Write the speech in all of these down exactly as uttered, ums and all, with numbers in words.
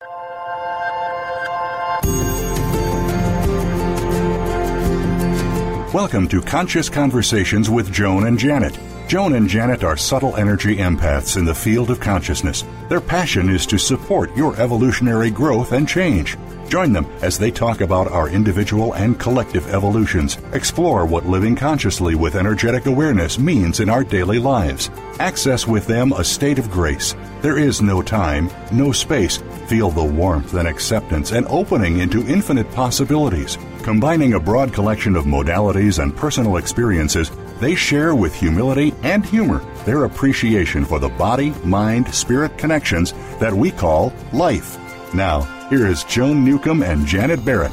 Welcome to Conscious Conversations with Joan and Janet. Joan and Janet are subtle energy empaths in the field of consciousness. Their passion is to support your evolutionary growth and change. Join them as they talk about our individual and collective evolutions, explore what living consciously with energetic awareness means in our daily lives. Access with them a state of grace. There is no time, no space. Feel the warmth and acceptance and opening into infinite possibilities. Combining a broad collection of modalities and personal experiences, they share with humility and humor their appreciation for the body, mind, spirit connections that we call life. Now, here is Joan Newcomb and Janet Barrett.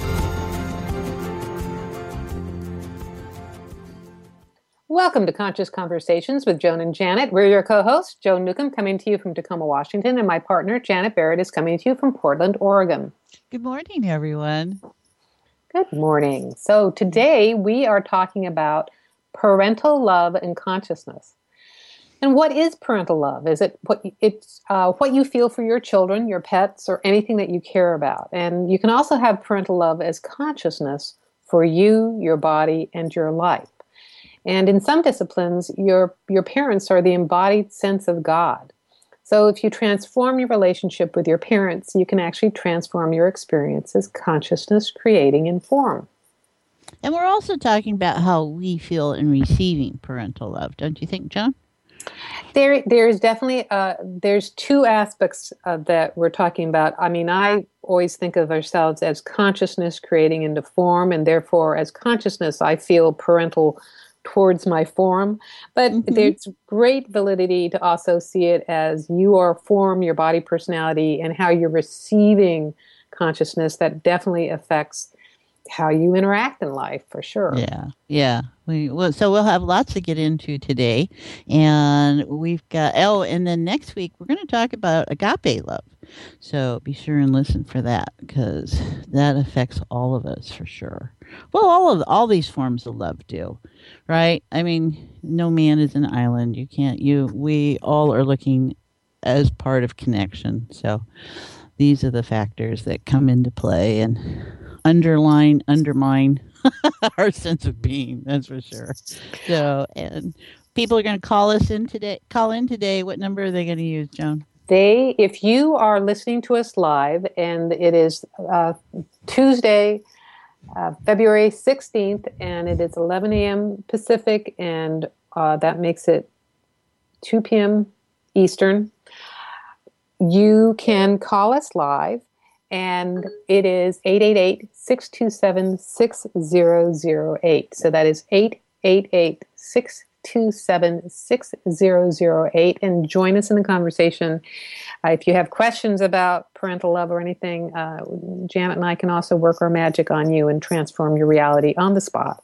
Welcome to Conscious Conversations with Joan and Janet. We're your co-hosts, Joan Newcomb coming to you from Tacoma, Washington, and my partner, Janet Barrett, is coming to you from Portland, Oregon. Good morning, everyone. Good morning. So today we are talking about parental love and consciousness. And what is parental love? Is it what it's uh, what you feel for your children, your pets, or anything that you care about? And you can also have parental love as consciousness for you, your body, and your life. And in some disciplines, your your parents are the embodied sense of God. So if you transform your relationship with your parents, you can actually transform your experience as consciousness creating in form. And we're also talking about how we feel in receiving parental love, don't you think, Joan? There, there's definitely uh, there's two aspects of that we're talking about. I mean, I always think of ourselves as consciousness creating into form, and therefore, as consciousness, I feel parental towards my form. But mm-hmm. there's great validity to also see it as you are form, your body, personality, and how you're receiving consciousness. That definitely affects how you interact in life, for sure. Yeah, yeah. We well, so we'll have lots to get into today, and we've got oh, and then next week we're going to talk about agape love. So be sure and listen for that, because that affects all of us for sure. Well, all of all these forms of love do, right? I mean, no man is an island. You can't. You we all are looking as part of connection. So these are the factors that come into play and underline, undermine our sense of being. That's for sure. So, and people are going to call us in today. Call in today. What number are they going to use, Joan? They, if you are listening to us live, and it is uh, Tuesday, uh, February sixteenth, and it is eleven a.m. Pacific, and uh, that makes it two p.m. Eastern. You can call us live, and it is eight eight eight, six two seven, six zero zero eight. So that is eight eight eight, six two seven, six zero zero eight, and join us in the conversation. Uh, if you have questions about parental love or anything, uh, Janet and I can also work our magic on you and transform your reality on the spot.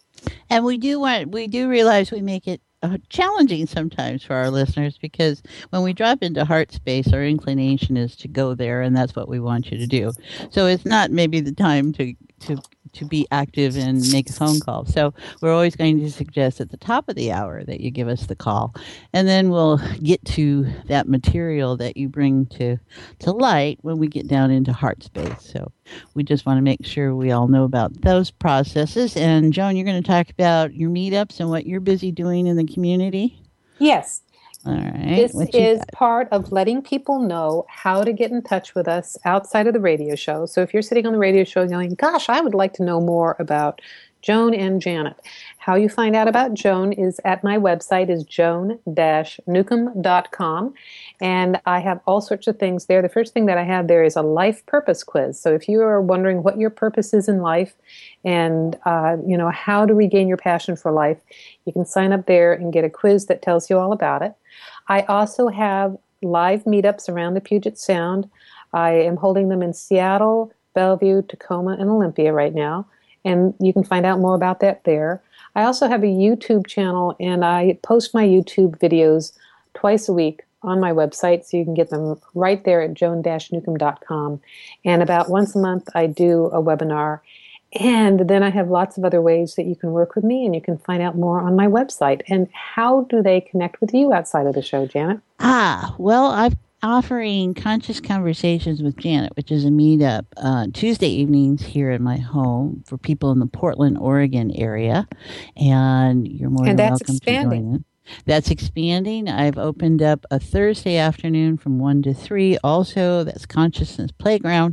And we do want, we do realize we make it uh, challenging sometimes for our listeners, because when we drop into heart space, our inclination is to go there, and that's what we want you to do. So it's not maybe the time to to to be active and make a phone call. So we're always going to suggest at the top of the hour that you give us the call, and then we'll get to that material that you bring to to light when we get down into heart space. So we just want to make sure we all know about those processes. And Joan, you're going to talk about your meetups and what you're busy doing in the community? Yes. All right. This is got? part of letting people know how to get in touch with us outside of the radio show. So if you're sitting on the radio show going, gosh, I would like to know more about Joan and Janet. How you find out about Joan is at my website is joan dash newcomb dot com. And I have all sorts of things there. The first thing that I have there is a life purpose quiz. So if you are wondering what your purpose is in life and, uh, you know, how to regain your passion for life, you can sign up there and get a quiz that tells you all about it. I also have live meetups around the Puget Sound. I am holding them in Seattle, Bellevue, Tacoma, and Olympia right now. And you can find out more about that there. I also have a YouTube channel, and I post my YouTube videos twice a week on my website, so you can get them right there at joan dash newcomb dot com. And about once a month, I do a webinar. And then I have lots of other ways that you can work with me, and you can find out more on my website. And how do they connect with you outside of the show, Janet? Ah, well, I've offering Conscious Conversations with Janet, which is a meetup uh, Tuesday evenings here in my home for people in the Portland, Oregon area. And you're more And than that's welcome expanding. to join in. That's expanding. I've opened up a Thursday afternoon from one to three. Also, that's Consciousness Playground.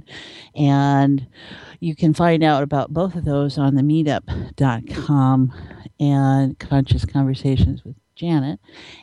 And you can find out about both of those on the meetup dot com and Conscious Conversations with Janet.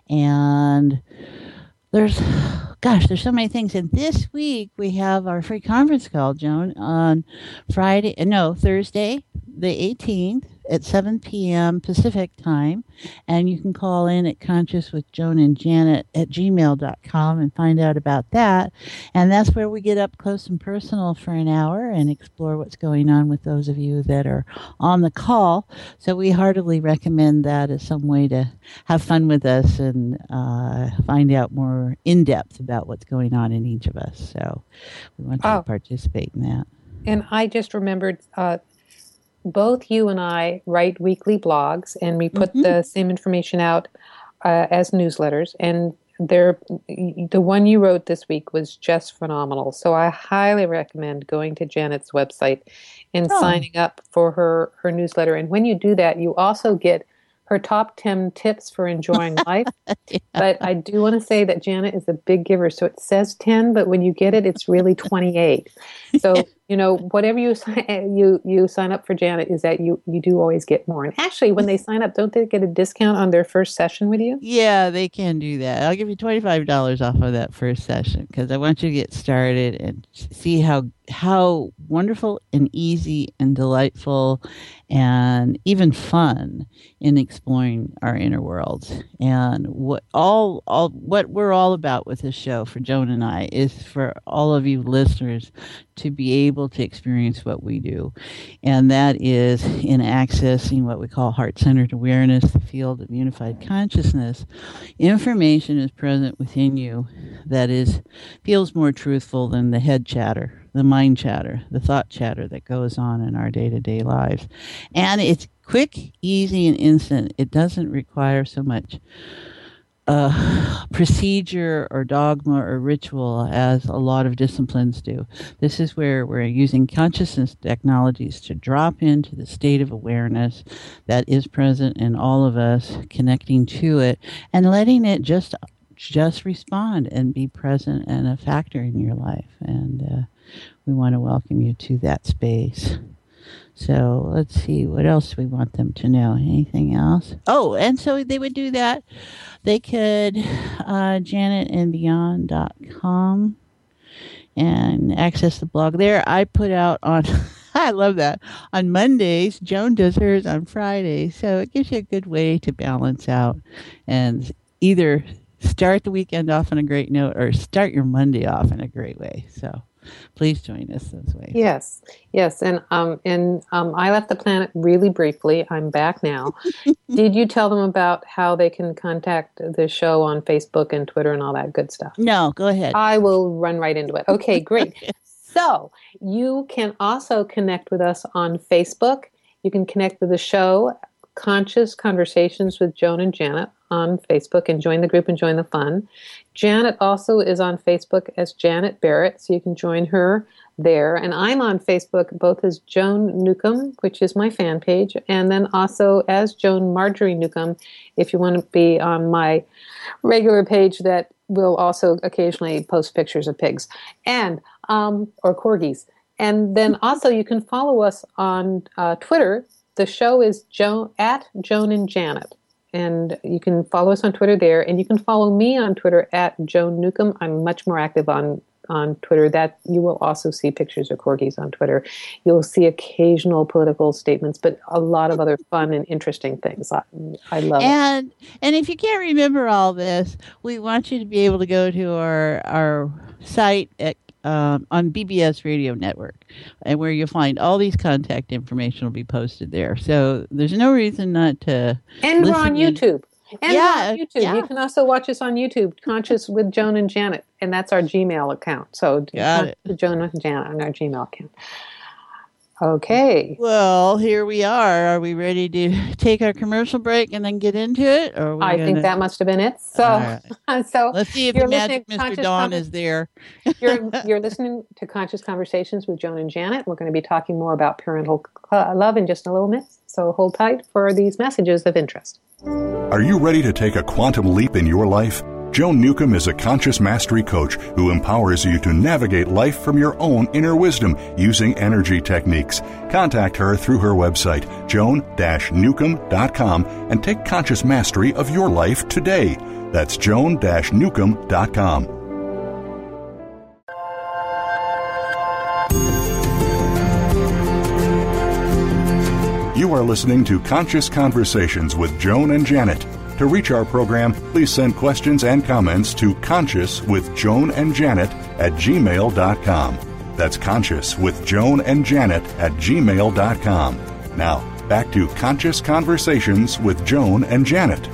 And there's, gosh, there's so many things. And this week we have our free conference call, Joan, on Friday, no, Thursday, the eighteenth at seven p.m. Pacific time. And you can call in at conscious with joan and janet at gmail dot com and find out about that. And that's where we get up close and personal for an hour and explore what's going on with those of you that are on the call. So we heartily recommend that as some way to have fun with us and uh, find out more in depth about what's going on in each of us. So we want you Oh. to participate in that. And I just remembered, uh, both you and I write weekly blogs, and we put Mhm. the same information out uh, as newsletters. And there, the one you wrote this week was just phenomenal. So I highly recommend going to Janet's website and Oh. signing up for her, her newsletter. And when you do that, you also get her top ten tips for enjoying life. Yeah. But I do want to say that Janet is a big giver. So it says ten, but when you get it, it's really twenty-eight. So, you know, whatever you sign, you, you sign up for Janet is that you, you do always get more. And actually, when they sign up, don't they get a discount on their first session with you? Yeah, they can do that. I'll give you twenty-five dollars off of that first session because I want you to get started and see how how wonderful and easy and delightful and even fun in exploring our inner worlds. And what all all what we're all about with this show for Joan and I is for all of you listeners to be able to experience what we do. And that is in accessing what we call heart-centered awareness, the field of unified consciousness. Information is present within you that is feels more truthful than the head chatter, the mind chatter, the thought chatter that goes on in our day-to-day lives. And it's quick, easy, and instant. It doesn't require so much uh, procedure or dogma or ritual as a lot of disciplines do. This is where we're using consciousness technologies to drop into the state of awareness that is present in all of us, connecting to it, and letting it just just respond and be present and a factor in your life. And uh, we want to welcome you to that space. So let's see, what else we want them to know? Anything else? Oh, and so they would do that. They could uh, janet and beyond dot com and access the blog there. I put out on, I love that, on Mondays. Joan does hers on Fridays. So it gives you a good way to balance out and either start the weekend off on a great note or start your Monday off in a great way. So please join us this way. Yes, yes, and um, and um, I left the planet really briefly. I'm back now. Did you tell them about how they can contact the show on Facebook and Twitter and all that good stuff? No, go ahead. I will run right into it. Okay, great. So you can also connect with us on Facebook. You can connect with the show, Conscious Conversations with Joan and Janet, on Facebook, and join the group and join the fun. Janet also is on Facebook as Janet Barrett, so you can join her there. And I'm on Facebook both as Joan Newcomb, which is my fan page, and then also as Joan Marjorie Newcomb, if you want to be on my regular page that will also occasionally post pictures of pigs and um, or corgis. And then also you can follow us on uh, Twitter. The show is Joan at Joan and Janet. And you can follow us on Twitter there, and you can follow me on Twitter at Joan Newcomb. I'm much more active on, on Twitter. That you will also see pictures of corgis on Twitter. You'll see occasional political statements, but a lot of other fun and interesting things. I, I love and, it. And if you can't remember all this, we want you to be able to go to our our site at Um, on B B S Radio Network, and where you'll find all these contact information will be posted there. So there's no reason not to. And we're on YouTube. And yeah, we're on YouTube. Yeah. You can also watch us on YouTube, Conscious with Joan and Janet, and that's our Gmail account. So Got it. Joan and Janet on our Gmail account. Okay. Well, here we are. Are we ready to take our commercial break and then get into it? Or are we I gonna... think that must have been it. So, right. so let's see if you're the magic listening Mister Dawn Conver- is there. you're you're listening to Conscious Conversations with Joan and Janet. We're going to be talking more about parental uh, love in just a little bit. So hold tight for these messages of interest. Are you ready to take a quantum leap in your life? Joan Newcomb is a conscious mastery coach who empowers you to navigate life from your own inner wisdom using energy techniques. Contact her through her website, joan dash newcomb dot com, and take conscious mastery of your life today. That's joan dash newcomb dot com. You are listening to Conscious Conversations with Joan and Janet. To reach our program, please send questions and comments to conscious with Joan and Janet at gmail dot com. That's conscious with Joan and Janet at gmail dot com. Now, back to Conscious Conversations with Joan and Janet.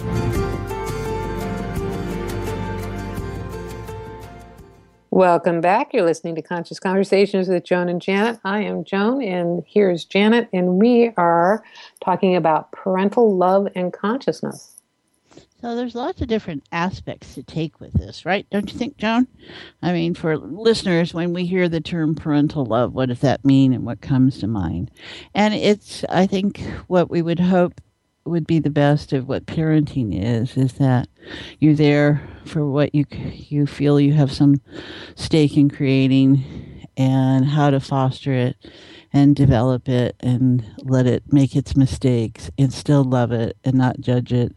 Welcome back. You're listening to Conscious Conversations with Joan and Janet. I am Joan, and here's Janet, and we are talking about parental love and consciousness. So there's lots of different aspects to take with this, right? Don't you think, Joan? I mean, for listeners, when we hear the term parental love, what does that mean and what comes to mind? And it's, I think, what we would hope would be the best of what parenting is, is that you're there for what you you feel you have some stake in creating and how to foster it and develop it and let it make its mistakes and still love it and not judge it.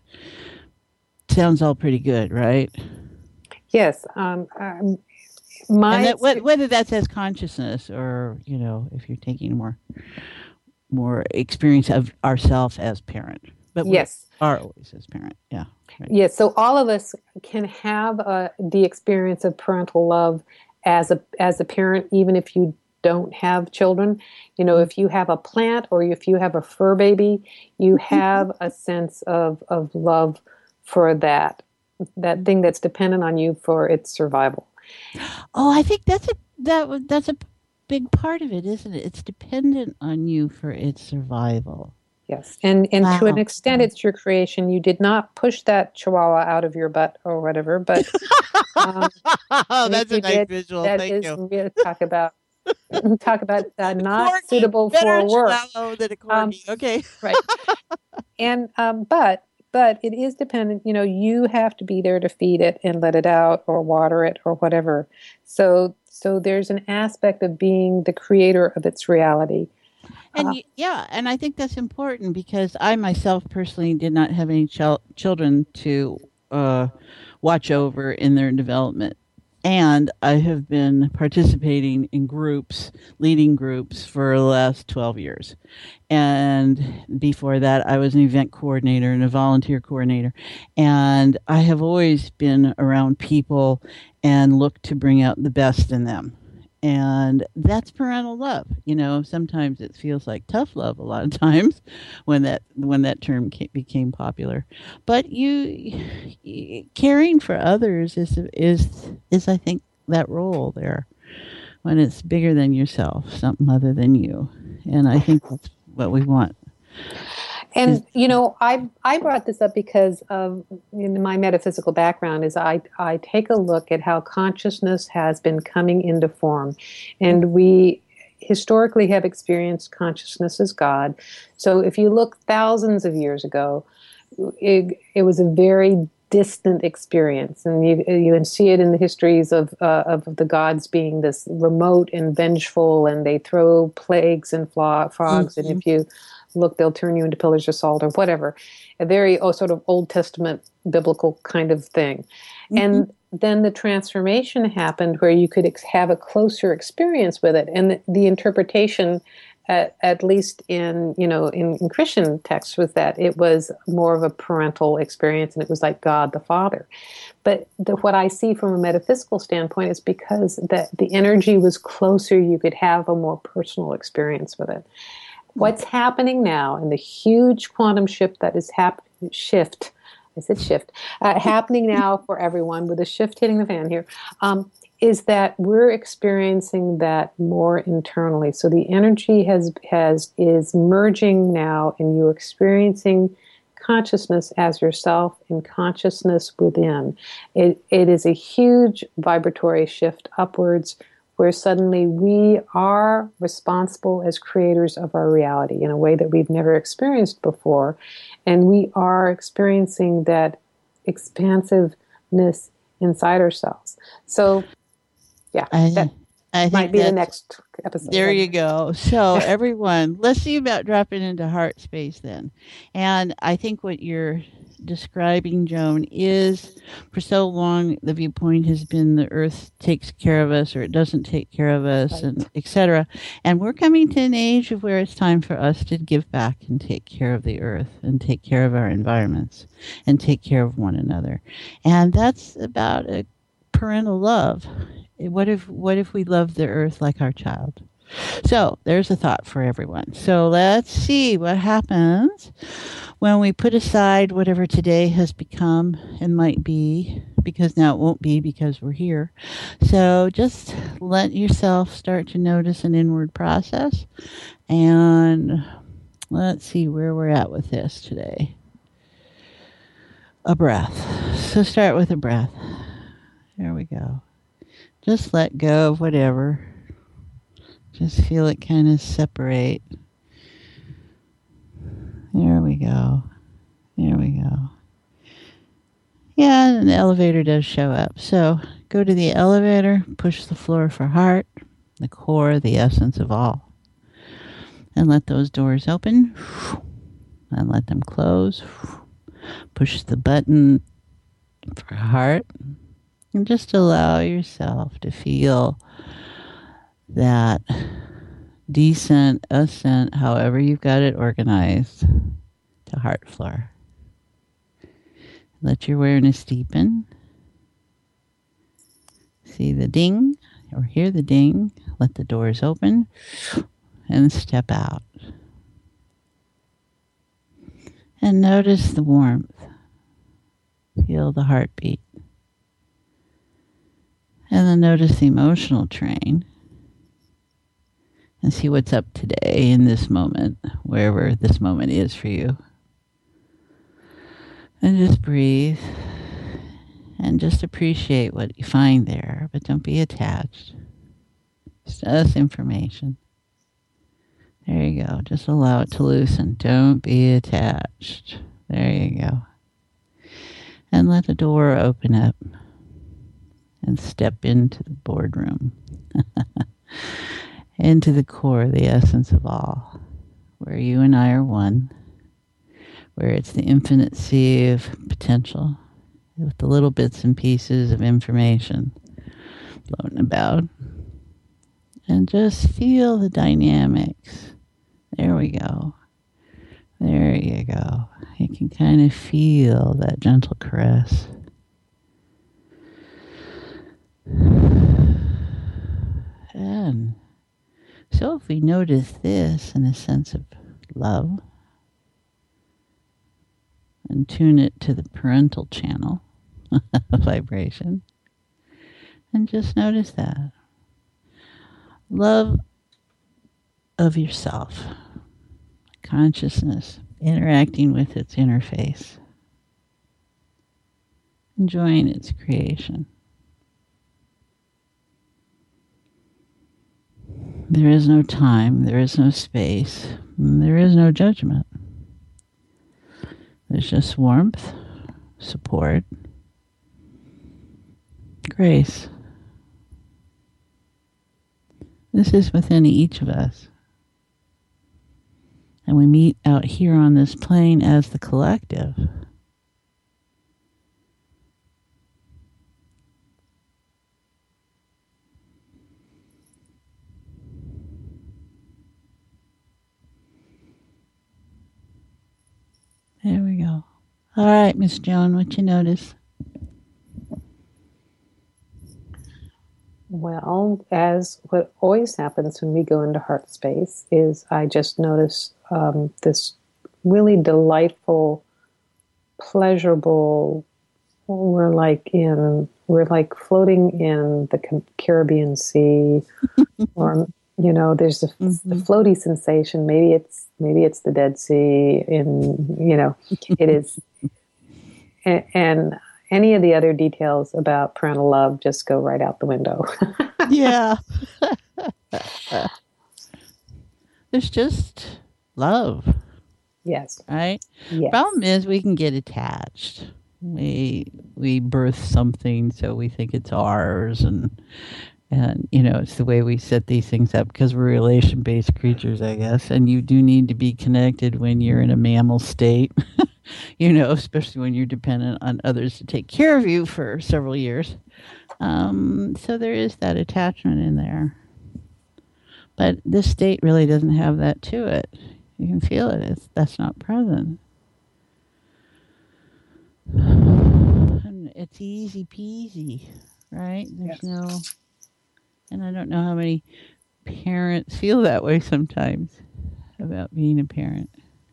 Sounds all pretty good, right? Yes. Um, um, my and that, whether that's as consciousness or, you know, if you're taking more more experience of ourself as parent. But we yes. are always as parent, yeah. Right. Yes, so all of us can have uh, the experience of parental love as a as a parent, even if you don't have children. You know, if you have a plant or if you have a fur baby, you have a sense of, of love for that, that thing that's dependent on you for its survival. Oh, I think that's a that that's a big part of it, isn't it? It's dependent on you for its survival. Yes, and and wow. to an extent, it's your creation. You did not push that chihuahua out of your butt or whatever, but um, oh, that's a nice did, visual. That Thank is you. Really talk about talk about uh, not corgi, suitable better for work. Than a Um, okay, right. And um, but but it is dependent. You know, you have to be there to feed it and let it out or water it or whatever. So so there's an aspect of being the creator of its reality. And uh, yeah, and I think that's important because I myself personally did not have any ch- children to uh, watch over in their development. And I have been participating in groups, leading groups for the last twelve years. And before that, I was an event coordinator and a volunteer coordinator. And I have always been around people and looked to bring out the best in them. And that's parental love. You know, sometimes it feels like tough love a lot of times when that when that term came, became popular. But you, you caring for others is is is I think that role there when it's bigger than yourself, something other than you. And I think that's what we want. And, you know, I I brought this up because of in my metaphysical background is I, I take a look at how consciousness has been coming into form. And we historically have experienced consciousness as God. So if you look thousands of years ago, it, it was a very distant experience. And you you can see it in the histories of uh, of the gods being this remote and vengeful, and they throw plagues and flo- frogs. Mm-hmm. And if you look, they'll turn you into pillars of salt or whatever. A very oh, sort of Old Testament biblical kind of thing. Mm-hmm. And then the transformation happened where you could ex- have a closer experience with it. And the, the interpretation, at, at least in, you know, in, in Christian texts, was that it was more of a parental experience and it was like God the Father. But the, what I see from a metaphysical standpoint is because the, the energy was closer, you could have a more personal experience with it. What's happening now, and the huge quantum shift that is happening, shift, I said shift, uh, happening now for everyone with a shift hitting the fan here, um, is that we're experiencing that more internally. So the energy has has is merging now, and you're experiencing consciousness as yourself and consciousness within. It, it is a huge vibratory shift upwards, where suddenly we are responsible as creators of our reality in a way that we've never experienced before. And we are experiencing that expansiveness inside ourselves. So, yeah, I, that I think might be the next episode. There you go. So everyone, let's see about dropping into heart space then. And I think what you're describing, Joan, is for so long the viewpoint has been the earth takes care of us or it doesn't take care of us, right, and et cetera. And we're coming to an age of where it's time for us to give back and take care of the earth and take care of our environments and take care of one another. And that's about a parental love. What if what if we love the earth like our child? So there's a thought for everyone. So let's see what happens when we put aside whatever today has become and might be, because now it won't be because we're here. So just let yourself start to notice an inward process. And let's see where we're at with this today. A breath. So start with a breath. There we go. Just let go of whatever. Just feel it kind of separate. There we go. There we go. Yeah, and the elevator does show up. So go to the elevator, push the floor for heart, the core, the essence of all. And let those doors open. And let them close. Push the button for heart. And just allow yourself to feel that descent, ascent, however you've got it organized, to heart floor. Let your awareness deepen. See the ding or hear the ding. Let the doors open and step out. And notice the warmth. Feel the heartbeat. And then notice the emotional train and see what's up today in this moment, wherever this moment is for you. And just breathe and just appreciate what you find there, but don't be attached. It's just information. There you go. Just allow it to loosen. Don't be attached. There you go. And let the door open up. And step into the boardroom, into the core, the essence of all, where you and I are one, where it's the infinite sea of potential with the little bits and pieces of information floating about. And just feel the dynamics. There we go. There you go. You can kind of feel that gentle caress. And so if we notice this in a sense of love and tune it to the parental channel vibration, and just notice that. Love of yourself, consciousness interacting with its interface, enjoying its creation. There is no time, there is no space, there is no judgment. There's just warmth, support, grace. This is within each of us. And we meet out here on this plane as the collective. There we go. All right, Miss Joan, what you notice? Well, as what always happens when we go into heart space is I just notice um, this really delightful, pleasurable, we're like in we're like floating in the Caribbean Sea, or you know, there's a, mm-hmm. the floaty sensation. Maybe it's maybe it's the Dead Sea. In you know, it is, and, and any of the other details about parental love just go right out the window. Yeah, there's just love. Yes. Right? Yes. Problem is we can get attached. We we birth something, so we think it's ours, and and you know, it's the way we set these things up because we're relation-based creatures, I guess. And you do need to be connected when you're in a mammal state. You know, especially when you're dependent on others to take care of you for several years. Um, so there is that attachment in there. But this state really doesn't have that to it. You can feel it. It's, that's not present. And it's easy peasy, right? There's yes. no... And I don't know how many parents feel that way sometimes about being a parent.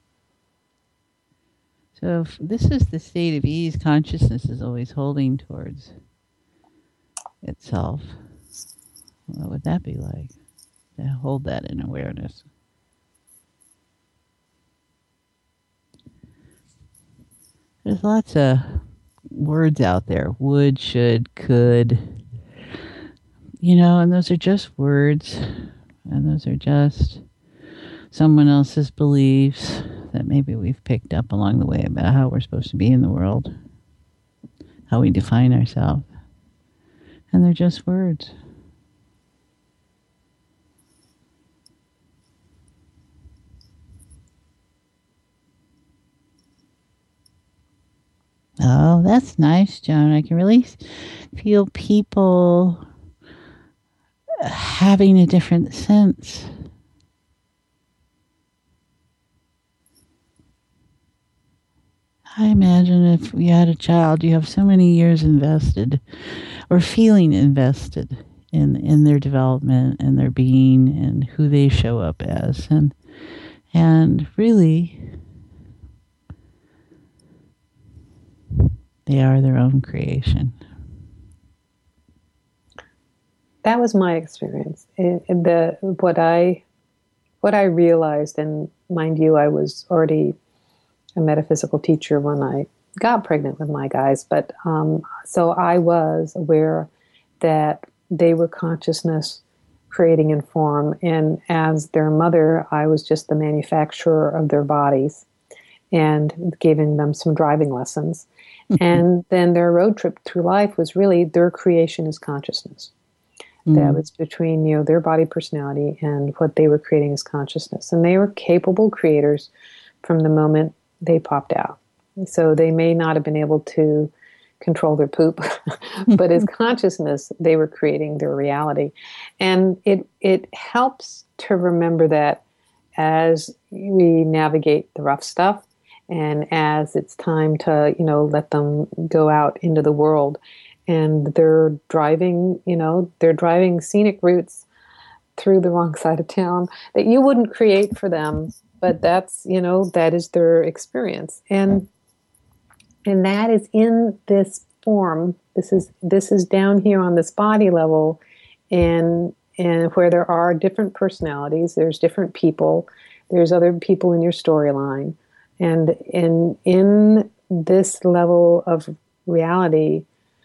So if this is the state of ease consciousness is always holding towards itself. What would that be like? To hold that in awareness. There's lots of words out there. Would, should, could. You know, and those are just words. And those are just someone else's beliefs that maybe we've picked up along the way about how we're supposed to be in the world. How we define ourselves. And they're just words. Oh, that's nice, Joan. I can really feel people having a different sense. I imagine if you had a child, you have so many years invested or feeling invested in, in their development and their being and who they show up as. And, and really, they are their own creation. That was my experience. It, the what I what I realized, and mind you, I was already a metaphysical teacher when I got pregnant with my guys, but um, so I was aware that they were consciousness creating in form, and as their mother, I was just the manufacturer of their bodies and giving them some driving lessons. And then their road trip through life was really their creation as consciousness. Mm. That was between, you know, their body personality and what they were creating as consciousness. And they were capable creators from the moment they popped out. So they may not have been able to control their poop, but as consciousness, they were creating their reality. And it it helps to remember that as we navigate the rough stuff, and as it's time to, you know, let them go out into the world, and they're driving, you know, they're driving scenic routes through the wrong side of town that you wouldn't create for them, but that's, you know, that is their experience. And and that is in this form. This is this is down here on this body level, and and where there are different personalities, there's different people, there's other people in your storyline. And in in this level of reality,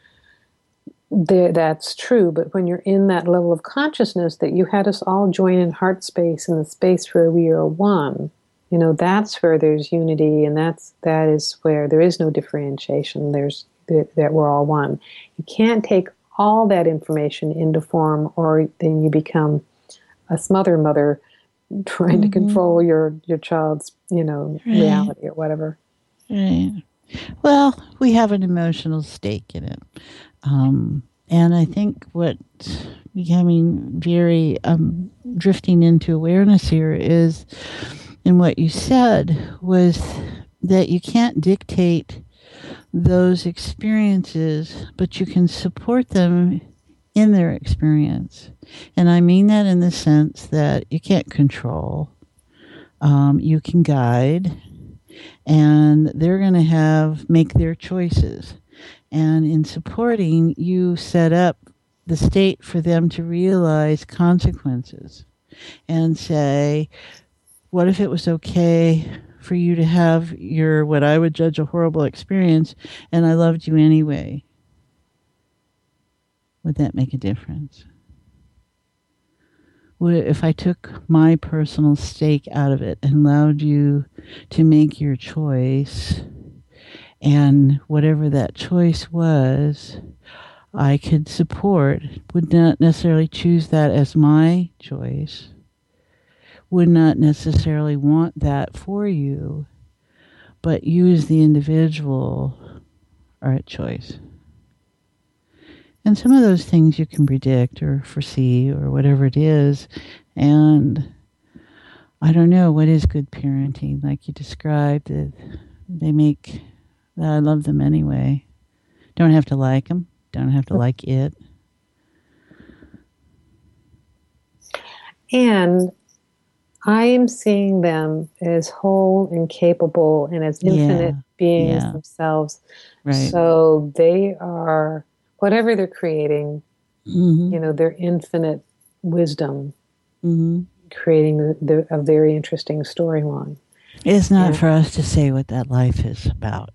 there, that's true. But when you're in that level of consciousness that you had us all join in heart space, in the space where we are one, you know, that's where there's unity, and that's that is where there is no differentiation. There's that, that we're all one. You can't take all that information into form, or then you become a smother mother trying mm-hmm. to control your, your child's, you know, right. reality or whatever. Right. Well, we have an emotional stake in it. Um, and I think what becoming very um, drifting into awareness here is, and what you said was that you can't dictate those experiences, but you can support them in their experience. And I mean that in the sense that you can't control. Um, you can guide, and they're going to have make their choices. And in supporting, you set up the state for them to realize consequences and say, what if it was okay for you to have your, what I would judge a horrible experience, and I loved you anyway? Would that make a difference? Would, if I took my personal stake out of it and allowed you to make your choice, and whatever that choice was, I could support, would not necessarily choose that as my choice, would not necessarily want that for you, but you as the individual are at choice. And some of those things you can predict or foresee or whatever it is. And I don't know, what is good parenting? Like you described, that they make, that I love them anyway. Don't have to like them. Don't have to like it. And I am seeing them as whole and capable and as infinite Yeah, beings yeah. themselves. Right. So they are, whatever they're creating, Mm-hmm. you know, their infinite wisdom, Mm-hmm. creating the, the, a very interesting storyline. It's not Yeah. for us to say what that life is about.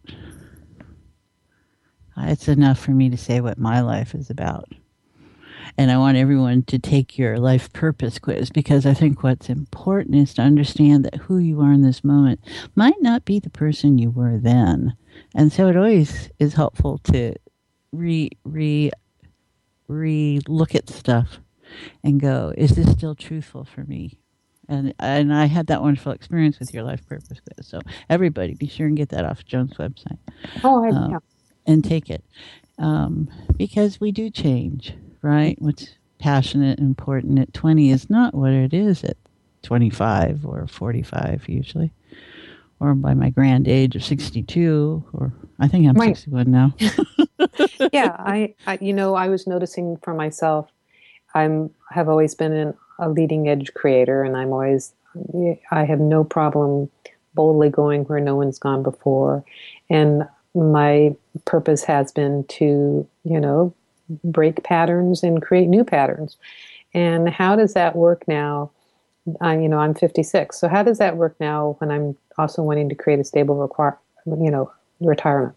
It's enough for me to say what my life is about. And I want everyone to take your life purpose quiz, because I think what's important is to understand that who you are in this moment might not be the person you were then. And so it always is helpful to re re re look at stuff and go, is this still truthful for me? And and I had that wonderful experience with your life purpose quiz. So everybody, be sure and get that off Joan's website. Oh, I, Um, yeah. and take it. Um, because we do change, right? What's passionate and important at twenty is not what it is at twenty-five or forty-five usually. Or by my grand age of sixty-two, or I think I'm Right. sixty-one now. Yeah, I, I, you know, I was noticing for myself, I'm have always been an, a leading edge creator, and I'm always, I have no problem boldly going where no one's gone before, and my purpose has been to, you know, break patterns and create new patterns. And how does that work now? I, you know, I'm fifty-six, so how does that work now when I'm also wanting to create a stable require, you know, retirement?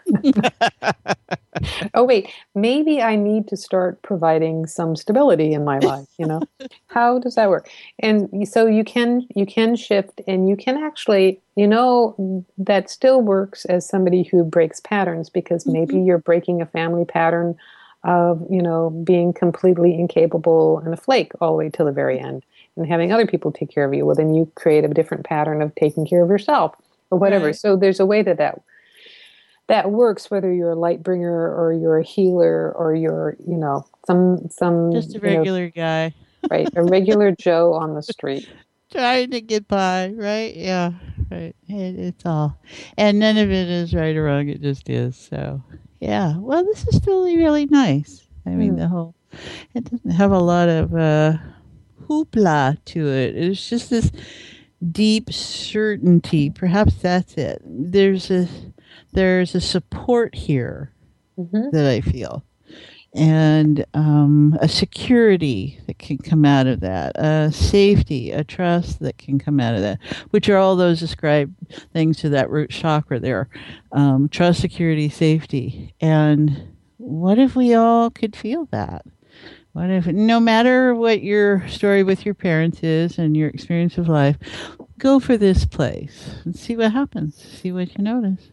Oh, wait, maybe I need to start providing some stability in my life, you know? How does that work? And so you can you can shift, and you can actually, you know, that still works as somebody who breaks patterns, because maybe you're breaking a family pattern of, you know, being completely incapable and a flake all the way to the very end and having other people take care of you. Well, then you create a different pattern of taking care of yourself or whatever. Right. So there's a way that that that works, whether you're a light bringer or you're a healer or you're, you know, some, some, Just a you know, regular guy right, a regular Joe on the street. trying to get by, right? Yeah, right. It, it's all, and none of it is right or wrong. It just is. So, yeah. Well, this is really, really nice. I mean, Mm. the whole, it doesn't have a lot of uh, hoopla to it. It's just this deep certainty. Perhaps that's it. There's a, there's a support here Mm-hmm. that I feel, and um, a security that can come out of that, a safety, a trust that can come out of that, which are all those described things to that root chakra there. Um, trust, security, safety. And what if we all could feel that? What if, no matter what your story with your parents is and your experience of life, go for this place and see what happens, see what you notice.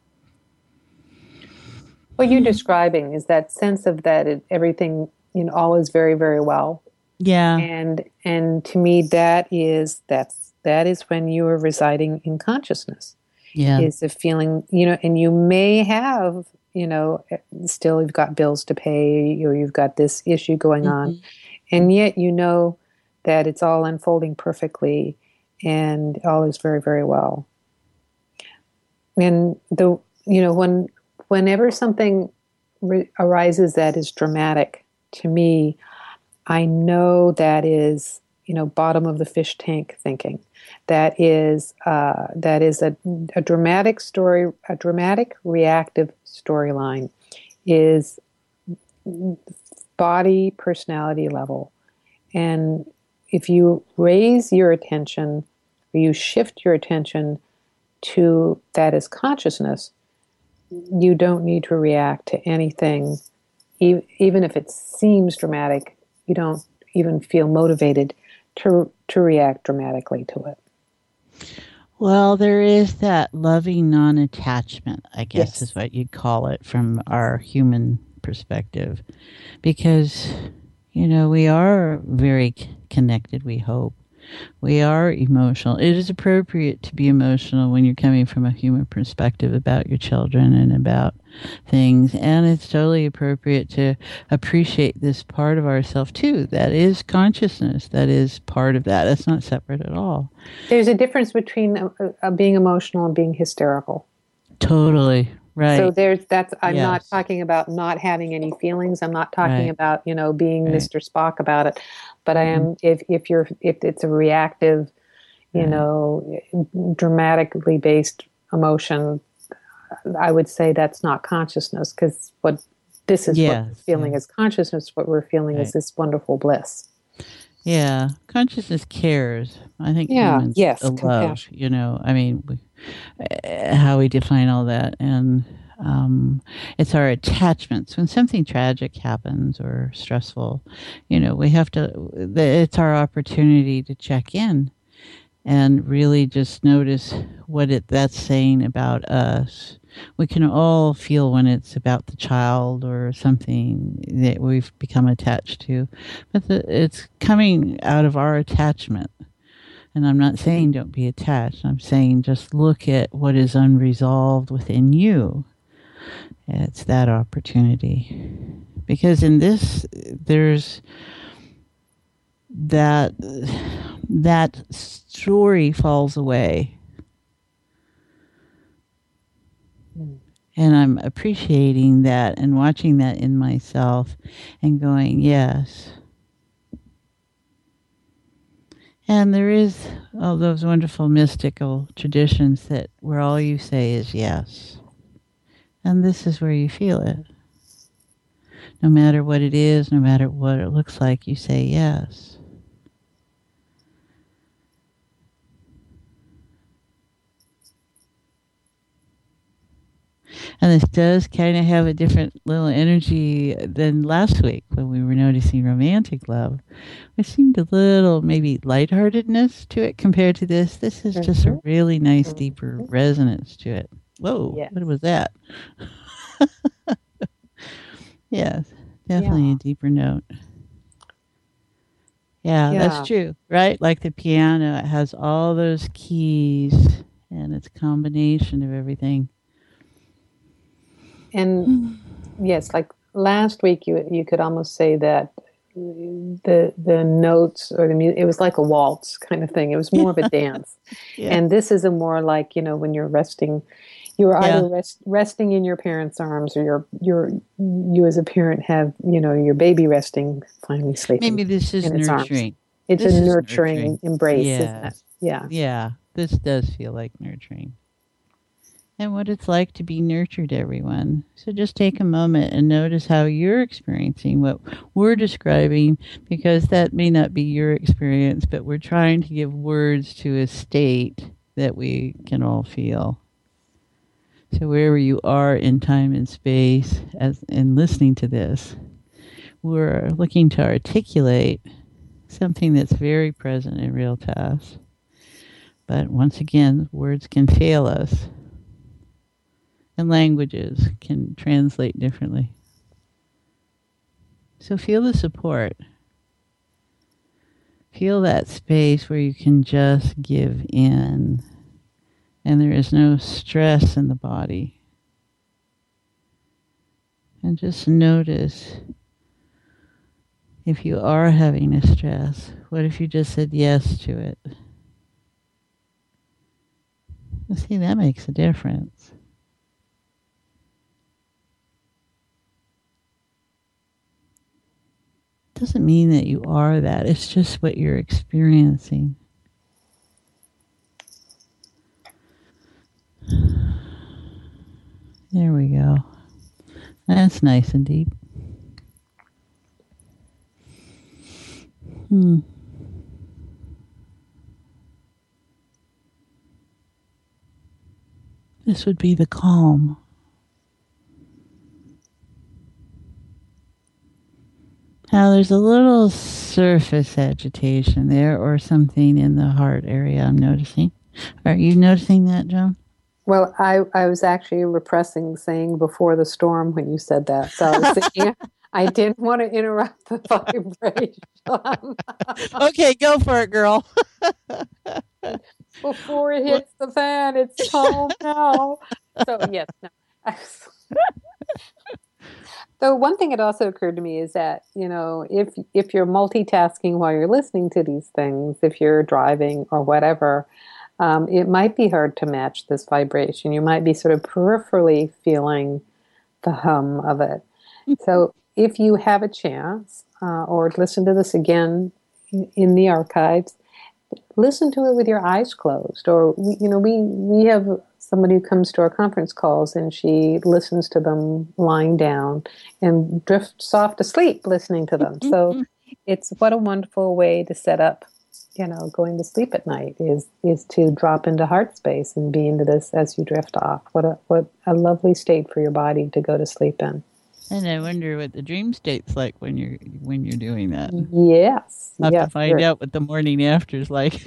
What you're describing is that sense of that it, everything, you know, all is very, very well. Yeah. And and to me, that is that's that is when you are residing in consciousness. Yeah. Is the feeling, you know, and you may have, you know, still you've got bills to pay, or you've got this issue going Mhm. on, and yet you know that it's all unfolding perfectly, and all is very, very well. And the, you know, when whenever something re- arises that is dramatic, to me, I know that is, you know, bottom of the fish tank thinking. That is uh, that is a, a dramatic story, a dramatic reactive storyline. is body personality level. And if you raise your attention, or you shift your attention to that as consciousness, you don't need to react to anything. E- even if it seems dramatic, you don't even feel motivated to to react dramatically to it. Well, there is that loving non-attachment, I guess Yes. is what you'd call it from our human perspective. Because, you know, we are very c- connected, we hope. We are emotional. It is appropriate to be emotional when you're coming from a human perspective about your children and about things. And it's totally appropriate to appreciate this part of ourselves too. That is consciousness. That is part of that. It's not separate at all. There's a difference between uh, uh, being emotional and being hysterical. Totally. Right. So there's that's I'm Yes. not talking about not having any feelings. I'm not talking Right. about, you know, being Right. Mister Spock about it. But I Mhm. am if if you're if it's a reactive, you Right. know, dramatically based emotion, I would say that's not consciousness, because what this is what we're Yes. feeling Yeah. is consciousness. What we're feeling is Right. this wonderful bliss. Yeah. Consciousness cares. I think Yeah. humans Yes. uh, love, Compassion. you know, I mean, we, uh, how we define all that. And um, it's our attachments. When something tragic happens or stressful, you know, we have to, the- it's our opportunity to check in and really just notice what it that's saying about us. We can all feel when it's about the child or something that we've become attached to, but the, it's coming out of our attachment. And I'm not saying don't be attached. I'm saying just look at what is unresolved within you. It's that opportunity. Because in this, there's that that story falls away. Mm. And I'm appreciating that and watching that in myself and going, yes. And there is all those wonderful mystical traditions that where all you say is yes. And this is where you feel it. No matter what it is, no matter what it looks like, you say yes. And this does kind of have a different little energy than last week when we were noticing romantic love. There seemed a little maybe lightheartedness to it compared to this. This is just a really nice, deeper resonance to it. Whoa, Yes. what was that? Yes, definitely Yeah. a deeper note. Yeah, Yeah. that's true, right? Like the piano, it has all those keys and it's a combination of everything. And yes, like last week, you you could almost say that the the notes or the music, it was like a waltz kind of thing. It was more of a dance. Yeah. And this is a more like, you know, when you're resting, you're either Yeah. rest, resting in your parents' arms, or you're you're you as a parent have, you know, your baby resting, finally sleeping Maybe this is in its arms. nurturing. It's This a is nurturing nurturing. embrace, isn't it? Yes. Yeah. Yeah, this does feel like nurturing. And what it's like to be nurtured, everyone. So just take a moment and notice how you're experiencing what we're describing, because that may not be your experience, but we're trying to give words to a state that we can all feel. So wherever you are in time and space as in listening to this, we're looking to articulate something that's very present and real to us. But once again, words can fail us. And languages can translate differently. So feel the support. Feel that space where you can just give in. And there is no stress in the body. And just notice if you are having a stress, what if you just said yes to it? You see, that makes a difference. Doesn't mean that you are that. It's just what you're experiencing. There we go. That's nice and deep. Hmm. This would be the calm. Now, there's a little surface agitation there or something in the heart area I'm noticing. Are you noticing that, Joan? Well, I, I was actually repressing saying before the storm when you said that. So I was thinking I didn't want to interrupt the vibration. Okay, go for it, girl. Before it hits the fan, it's calm now. So, yes. No. So one thing that also occurred to me is that, you know, if if you're multitasking while you're listening to these things, if you're driving or whatever, um, it might be hard to match this vibration. You might be sort of peripherally feeling the hum of it. So if you have a chance, uh, or listen to this again in, in the archives, listen to it with your eyes closed. Or, we, you know, we, we have somebody who comes to our conference calls and she listens to them lying down and drifts off to sleep listening to them. So it's what a wonderful way to set up, you know, going to sleep at night is is to drop into heart space and be into this as you drift off. What a what a lovely state for your body to go to sleep in. And I wonder what the dream state's like when you're when you're doing that. Yes, I'll have yes, to find sure. out what the morning after's like.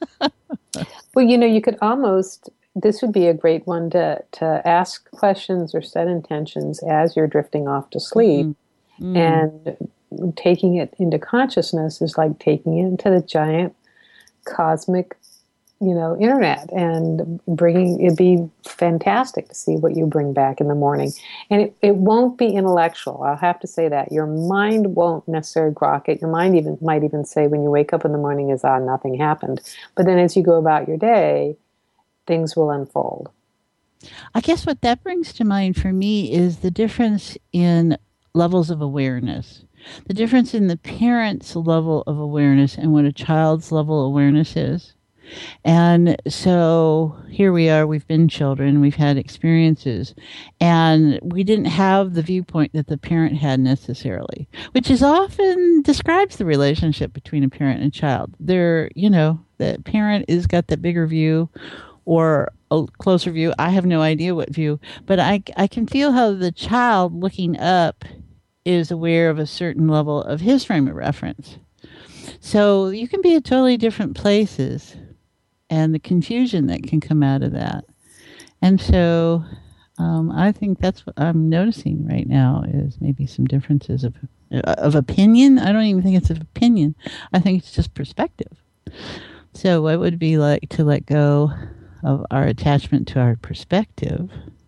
Well, you know, you could almost, this would be a great one to, to ask questions or set intentions as you're drifting off to sleep. Mm. And taking it into consciousness is like taking it into the giant cosmic, you know, internet, and bringing, it'd be fantastic to see what you bring back in the morning. And it, it won't be intellectual. I'll have to say that. Your mind won't necessarily grok it. Your mind even might even say when you wake up in the morning is, ah, nothing happened. But then as you go about your day, things will unfold. I guess what that brings to mind for me is the difference in levels of awareness. The difference in the parent's level of awareness and what a child's level of awareness is. And so here we are, we've been children, we've had experiences, and we didn't have the viewpoint that the parent had necessarily, which is often describes the relationship between a parent and child. They're, you know, the parent has got that bigger view or a closer view. I have no idea what view, but I, I can feel how the child looking up is aware of a certain level of his frame of reference. So you can be at totally different places, and the confusion that can come out of that. And so um, I think that's what I'm noticing right now is maybe some differences of of opinion. I don't even think it's of opinion. I think it's just perspective. So what would it be like to let go of our attachment to our perspective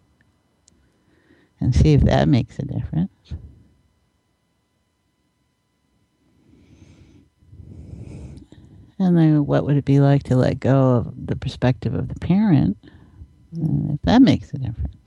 and see if that makes a difference? And then what would it be like to let go of the perspective of the parent, uh, if that makes a difference?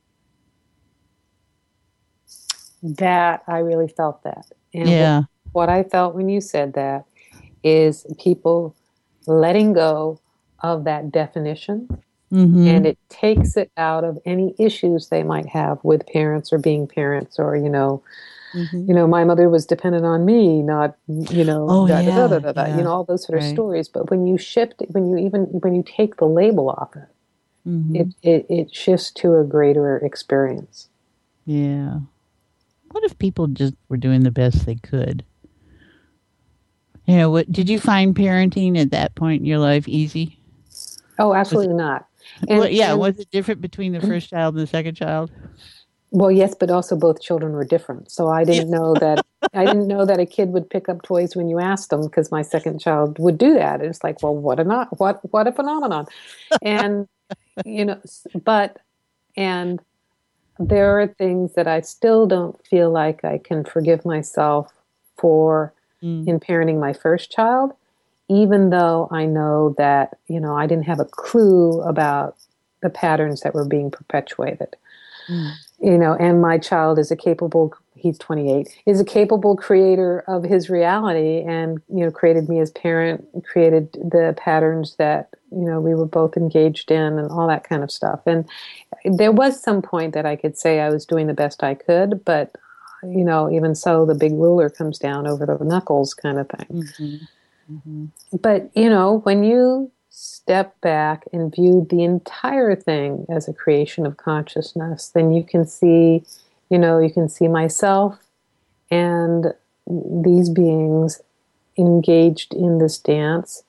That, I really felt that. And yeah. what, what I felt when you said that is people letting go of that definition, mm-hmm. and it takes it out of any issues they might have with parents or being parents or, you know, Mm-hmm. you know, my mother was dependent on me, not, you know, oh, da, yeah, da, da, da, da, yeah. you know, all those sort of right. stories. But when you shift, when you even, when you take the label off it, mm-hmm. it, it, it shifts to a greater experience. Yeah. What if people just were doing the best they could? You know, what did you find parenting at that point in your life easy? Oh, absolutely it, not. And, well, yeah. and, was it different between the first child and the second child? Well, yes, but also both children were different. So I didn't know that I didn't know that a kid would pick up toys when you asked them, because my second child would do that. And it's like, well, what a not what what a phenomenon. And you know, but and there are things that I still don't feel like I can forgive myself for mm. in parenting my first child, even though I know that, you know, I didn't have a clue about the patterns that were being perpetuated. Mm. You know, and my child is a capable, he's twenty-eight, is a capable creator of his reality, and, you know, created me as parent, created the patterns that you know, we were both engaged in and all that kind of stuff. And there was some point that I could say I was doing the best I could, but, you know, even so, the big ruler comes down over the knuckles kind of thing. Mm-hmm. Mm-hmm. But, you know, when you step back and view the entire thing as a creation of consciousness, then you can see, you know, you can see myself and these beings engaged in this dance,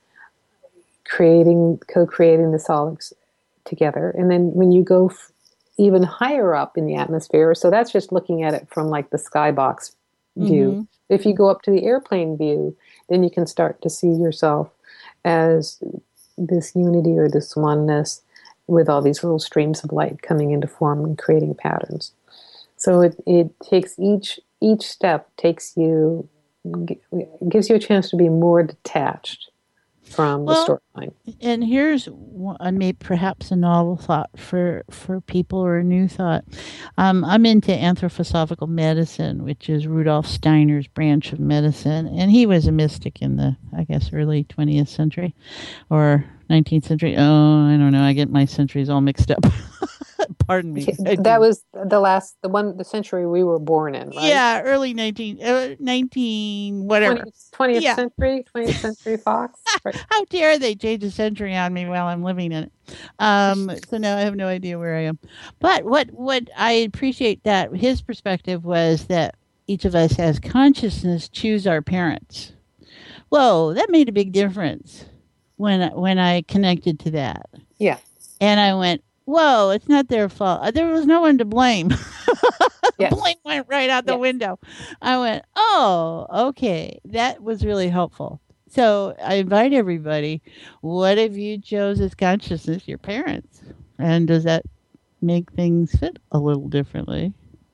creating, co-creating this all ex- together. And then when you go f- even higher up in the atmosphere, so that's just looking at it from like the skybox view. Mm-hmm. If you go up to the airplane view, then you can start to see yourself as this unity or this oneness with all these little streams of light coming into form and creating patterns. So it, it takes each each step takes you gives you a chance to be more detached from well, the storyline. And here's one, maybe perhaps a novel thought for, for people or a new thought. Um, I'm into anthroposophical medicine, which is Rudolf Steiner's branch of medicine. And he was a mystic in the, I guess, early twentieth century or nineteenth century. Oh, I don't know. I get my centuries all mixed up. Pardon me. That was the last, the one, the century we were born in, right? Yeah, early nineteen, uh, nineteen, whatever. twentieth Yeah. century, twentieth century Fox. Right. How dare they change a century on me while I'm living in it? Um, so now I have no idea where I am. But what, what I appreciate that his perspective was that each of us has consciousness choose our parents. Whoa, that made a big difference when when I connected to that. Yeah. And I went, whoa, it's not their fault. There was no one to blame. Yes. Blame went right out the yes. window. I went, oh, okay. That was really helpful. So I invite everybody, what if you chose as consciousness your parents? And does that make things fit a little differently?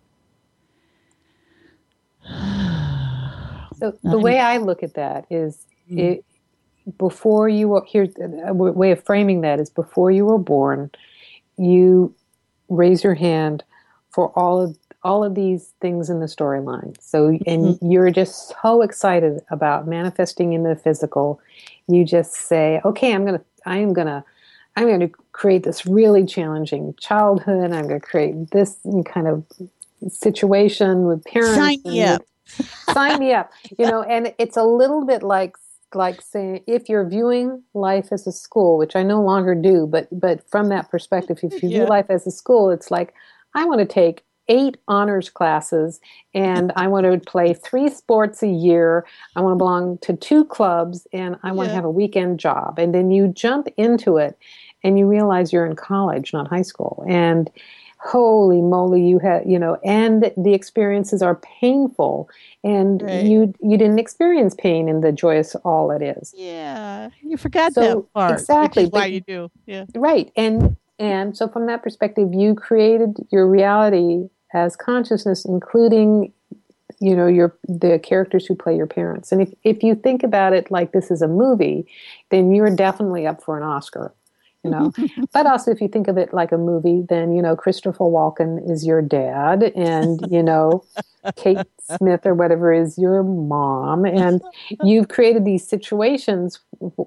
So the way I look at that is it, before you were, here's a way of framing that is before you were born, you raise your hand for all of all of these things in the storyline. So, and mm-hmm. you're just so excited about manifesting in the physical. You just say, okay, I'm going to, I'm going to, I'm going to create this really challenging childhood. I'm going to create this kind of situation with parents. Sign me up. Sign me up. You know, and it's a little bit like, like saying, if you're viewing life as a school, which I no longer do, but but from that perspective, if you yeah. view life as a school, it's like, I want to take eight honors classes and I want to play three sports a year. I want to belong to two clubs and I want yeah. to have a weekend job. And then you jump into it and you realize you're in college, not high school. And holy moly, you had, you know, and the experiences are painful, and right. you you didn't experience pain in the joyous all it is. Yeah, you forgot so, that part. Exactly, which is why you do. Yeah, right. And and so from that perspective, you created your reality as consciousness, including, you know, your the characters who play your parents. And if if you think about it like this is a movie, then you're definitely up for an Oscar. You know, but also if you think of it like a movie, then, you know, Christopher Walken is your dad and, you know, Kate Smith or whatever is your mom. And you've created these situations.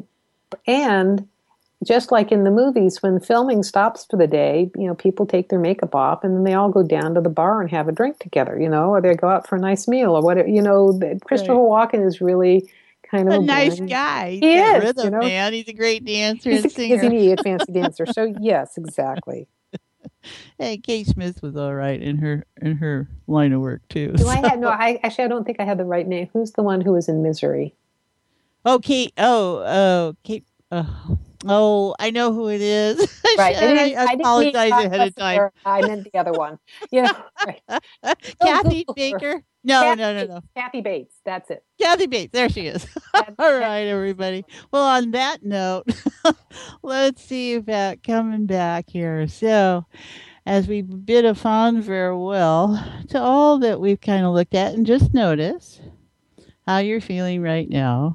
And just like in the movies, when filming stops for the day, you know, people take their makeup off and then they all go down to the bar and have a drink together, you know, or they go out for a nice meal or whatever. You know, Christopher right. Walken is really kind of a, a nice guy. He's he is, rhythm, you know? man. He's a great dancer He's and a, singer. He's an idiot, fancy dancer. So yes, exactly. Hey, Kate Smith was all right in her in her line of work too. Do so. I have no? I actually I don't think I have the right name. Who's the one who was in Misery? Oh, Kate. Oh, oh, Kate. Oh, oh I know who it is. Right. I, I, I apologize ahead of time. Her. I meant the other one. You know, right. Kathy Baker. No, Kathy, no, no, no. Kathy Bates. That's it. Kathy Bates. There she is. All right, everybody. Well, on that note, let's see about coming back here. So, as we bid a fond farewell to all that we've kind of looked at, and just notice how you're feeling right now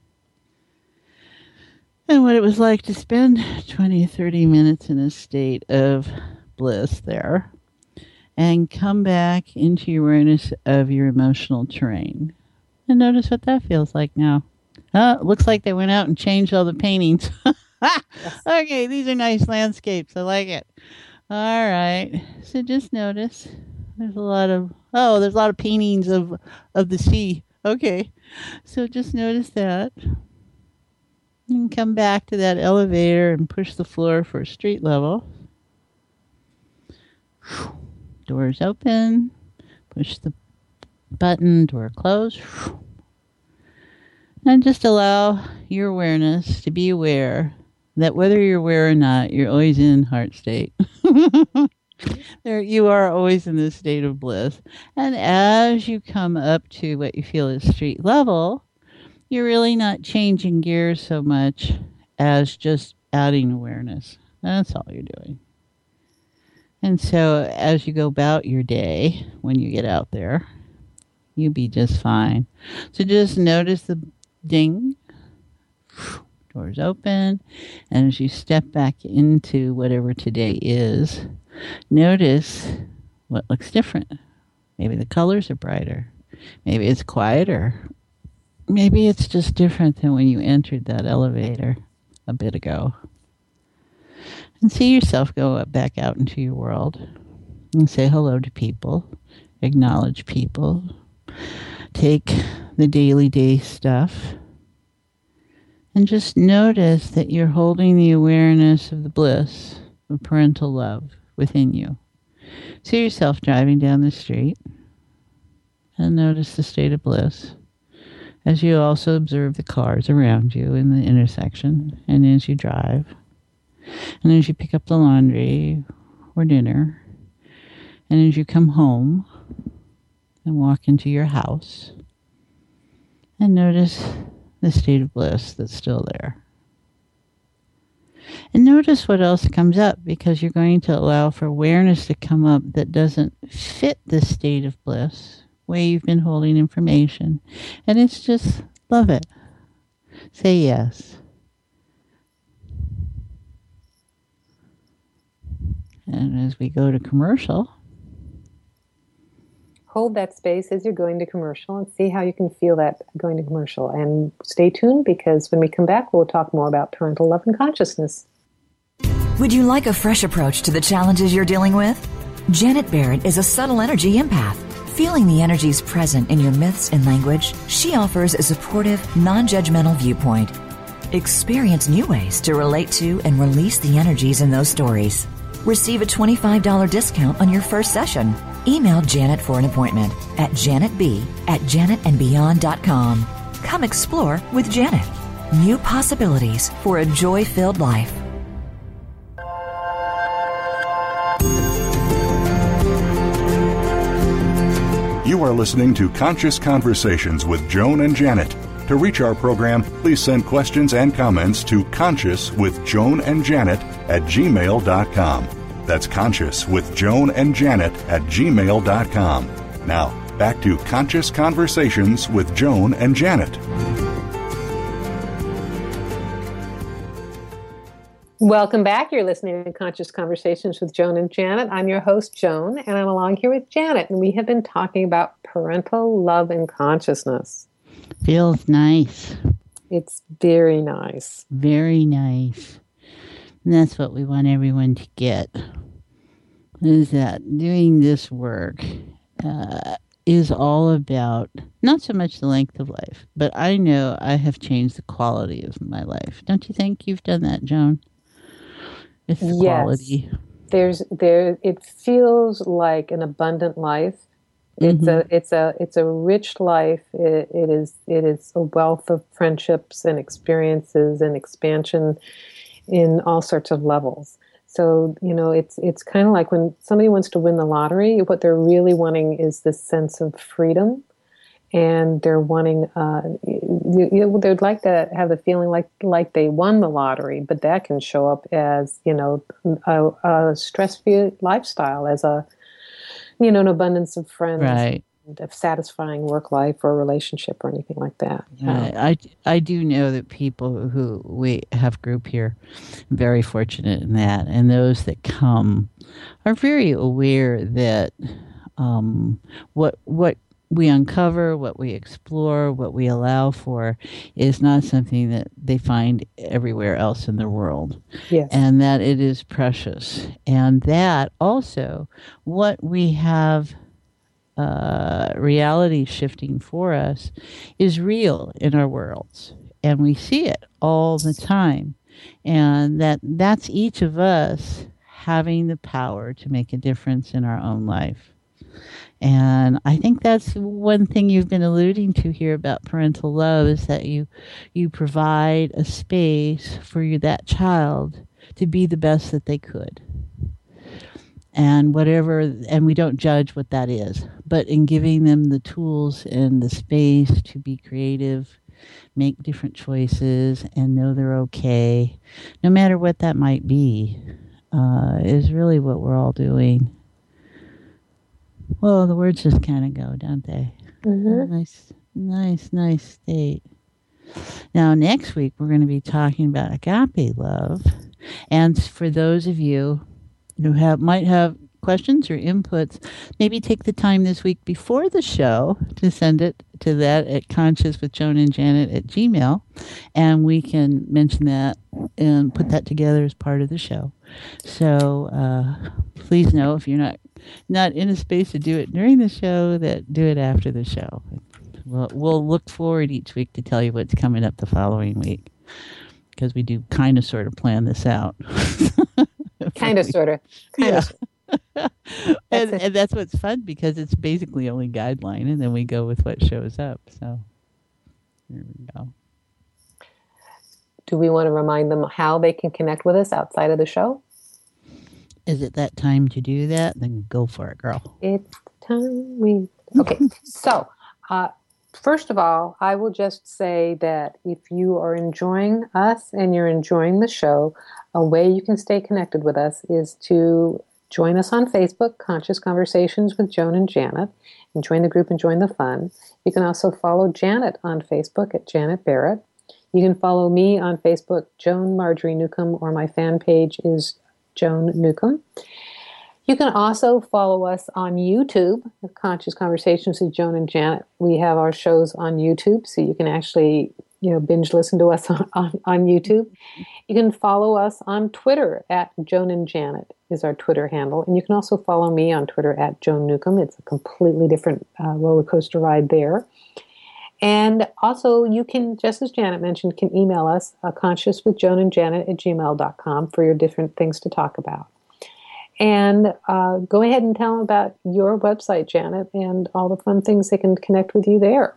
and what it was like to spend twenty, thirty minutes in a state of bliss there. And come back into your awareness of your emotional terrain. And notice what that feels like now. Uh, looks like they went out and changed all the paintings. Yes. Okay, these are nice landscapes. I like it. All right. So just notice there's a lot of oh, there's a lot of paintings of of the sea. Okay. So just notice that. You can come back to that elevator and push the floor for street level. Doors open. Push the button, door close. And just allow your awareness to be aware that whether you're aware or not, you're always in heart state. There, you are always in this state of bliss. And as you come up to what you feel is street level, you're really not changing gears so much as just adding awareness. That's all you're doing. And so as you go about your day, when you get out there, you'll be just fine. So just notice the ding. Doors open. And as you step back into whatever today is, notice what looks different. Maybe the colors are brighter. Maybe it's quieter. Maybe it's just different than when you entered that elevator a bit ago. And see yourself go up, back out into your world and say hello to people, acknowledge people, take the daily day stuff, and just notice that you're holding the awareness of the bliss of parental love within you. See yourself driving down the street and notice the state of bliss as you also observe the cars around you in the intersection and as you drive. And as you pick up the laundry or dinner, and as you come home and walk into your house, and notice the state of bliss that's still there. And notice what else comes up, because you're going to allow for awareness to come up that doesn't fit the state of bliss, where you've been holding information. And it's just, love it. Say yes. And as we go to commercial, hold that space as you're going to commercial and see how you can feel that going to commercial. And stay tuned, because when we come back, we'll talk more about parental love and consciousness. Would you like a fresh approach to the challenges you're dealing with? Janet Barrett is a subtle energy empath. Feeling the energies present in your myths and language, she offers a supportive, non-judgmental viewpoint. Experience new ways to relate to and release the energies in those stories. Receive a twenty-five dollars discount on your first session. Email Janet for an appointment at janetb at janetandbeyond.com. Come explore with Janet. New possibilities for a joy-filled life. You are listening to Conscious Conversations with Joan and Janet. To reach our program, please send questions and comments to conscious with Joan and Janet at gmail dot com. That's conscious with Joan and Janet at gmail dot com. Now, back to Conscious Conversations with Joan and Janet. Welcome back. You're listening to Conscious Conversations with Joan and Janet. I'm your host, Joan, and I'm along here with Janet, and we have been talking about parental love and consciousness. Feels nice. It's very nice. Very nice. And that's what we want everyone to get, is that doing this work uh, is all about not so much the length of life, but I know I have changed the quality of my life. Don't you think you've done that, Joan? It's the yes. quality. There's there. It feels like an abundant life. It's mm-hmm. a it's a it's a rich life. It, it is it is a wealth of friendships and experiences and expansion in all sorts of levels. So, you know, it's it's kind of like when somebody wants to win the lottery, what they're really wanting is this sense of freedom, and they're wanting uh, you, you, they'd like to have the feeling like like they won the lottery, but that can show up as, you know, a, a stress-free lifestyle, as a you know, an abundance of friends, right, and a satisfying work life or relationship or anything like that. Right. I, I do know that people who we have group here, very fortunate in that, and those that come are very aware that um, what what we uncover, what we explore, what we allow for is not something that they find everywhere else in the world. Yes. And that it is precious. And that also, what we have uh, reality shifting for us is real in our worlds. And we see it all the time. And that that's each of us having the power to make a difference in our own life. And I think that's one thing you've been alluding to here about parental love is that you you provide a space for you, that child to be the best that they could. And whatever, and we don't judge what that is, but in giving them the tools and the space to be creative, make different choices, and know they're okay, no matter what that might be, uh, is really what we're all doing. Well, the words just kind of go, don't they? Mm-hmm. Nice, nice, nice state. Now, next week, we're going to be talking about agape love. And for those of you who have might have questions or inputs, maybe take the time this week before the show to send it to that at conscious with Joan and Janet at Gmail. And we can mention that and put that together as part of the show. So uh, please know if you're not not in a space to do it during the show, that do it after the show. We'll, we'll look forward each week to tell you what's coming up the following week, because we do kind of sort of plan this out. Kind of, sort of. Kind Yeah. of. and, and that's what's fun, because it's basically only guideline, and then we go with what shows up. So here we go. Do we want to remind them how they can connect with us outside of the show? Is it that time to do that? Then go for it, girl. It's time we... Okay, so uh, first of all, I will just say that if you are enjoying us and you're enjoying the show, a way you can stay connected with us is to join us on Facebook, Conscious Conversations with Joan and Janet, and join the group and join the fun. You can also follow Janet on Facebook at Janet Barrett. You can follow me on Facebook, Joan Marjorie Newcomb, or my fan page is Joan Newcomb. You can also follow us on YouTube, Conscious Conversations with Joan and Janet. We have our shows on YouTube, so you can actually, you know, binge listen to us on, on, on YouTube. You can follow us on Twitter at Joan and Janet is our Twitter handle. And you can also follow me on Twitter at Joan Newcomb. It's a completely different uh, roller coaster ride there. And also, you can, just as Janet mentioned, can email us, uh, conscious with Joan and Janet at gmail dot com for your different things to talk about. And uh, go ahead and tell them about your website, Janet, and all the fun things they can connect with you there.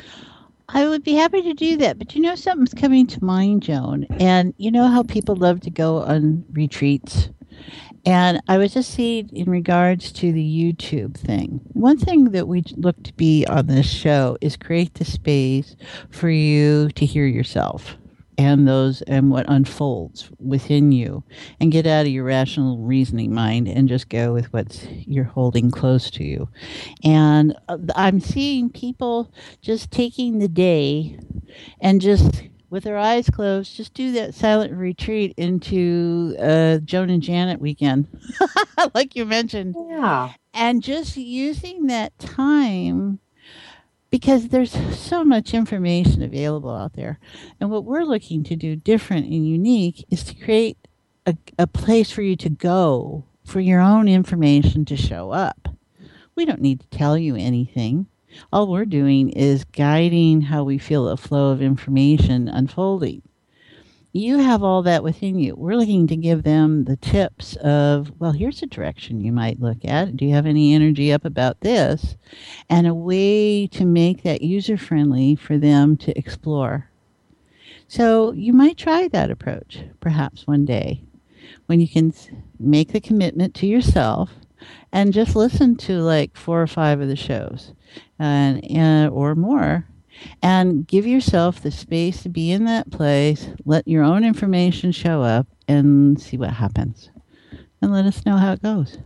I would be happy to do that. But you know, something's coming to mind, Joan. And you know how people love to go on retreats? And I was just seeing in regards to the YouTube thing, one thing that we look to be on this show is create the space for you to hear yourself and those and what unfolds within you, and get out of your rational reasoning mind and just go with what's you're holding close to you. And I'm seeing people just taking the day and just with their eyes closed, just do that silent retreat into uh, Joan and Janet weekend, like you mentioned. Yeah. And just using that time, because there's so much information available out there. And what we're looking to do different and unique is to create a, a place for you to go for your own information to show up. We don't need to tell you anything. All we're doing is guiding how we feel the flow of information unfolding. You have all that within you. We're looking to give them the tips of, well, here's a direction you might look at. Do you have any energy up about this? And a way to make that user-friendly for them to explore. So you might try that approach, perhaps one day, when you can make the commitment to yourself and just listen to like four or five of the shows. And, and or more, and give yourself the space to be in that place, let your own information show up, and see what happens, and let us know how it goes.